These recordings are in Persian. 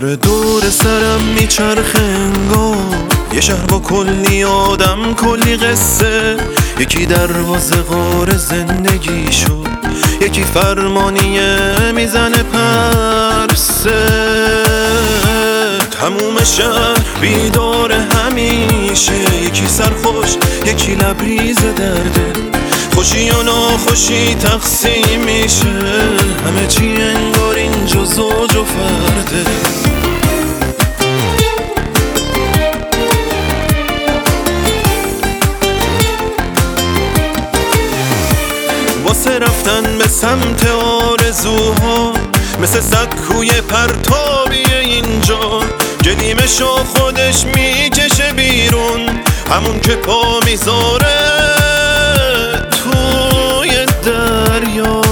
داره دور سرم میچرخه انگار یه شهر با کلی آدم کلی قصه. یکی دروازه غار زندگی شد، یکی فرمانیه میزنه پرسه. تموم شهر بیدار همیشه، یکی سرخوش یکی لبریز درده. خوشی و ناخوشی تقسیم میشه، همه چی انگار اینجا زوج و فرده. واسه رفتن به سمت آرزوها مثل سکوی پرتابیه اینجا. گلیمشو خودش میکشه بیرون، همون که پا میذاره توی دریا.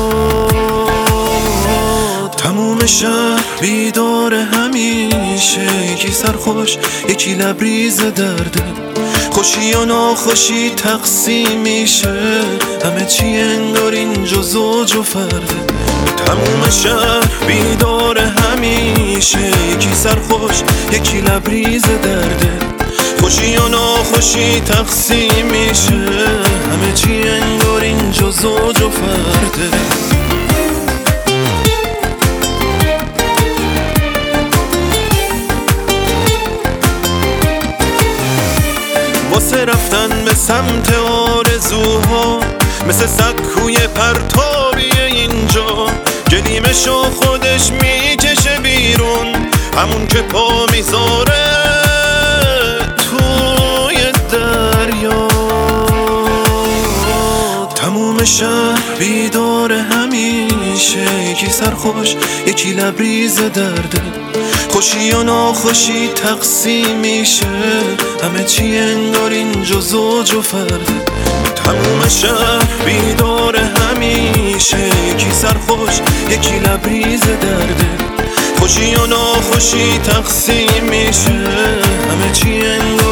تموم شهر بیدار همیشه، یکی سرخوش یکی لبریز درده. خوشی و ناخوشی تقسیم میشه، همه چی انگار اینجا زوج و فرده. تموم شهر بیدار همیشه، یکی سرخوش یکی لبریز درده. خوشی و ناخوشی تقسیم میشه، همه چی انگار اینجا زوج و فرده. واسه رفتن به سمت آرزوها مثل سکوی پرتابیه اینجا. گلیمشو خودش میکشه بیرون، همون که پا میذاره توی دریا. تموم شهر بیدار همیشه، یکی سرخوش یکی لبریز درده. خوشی و ناخوشی تقسیم میشه، همه چی انگار اینجا زوج و فرده. تموم شهر بیدار همیشه، یکی سرخوش یکی لبریز درده. خوشی و ناخوشی تقسیم میشه، همه چی انگار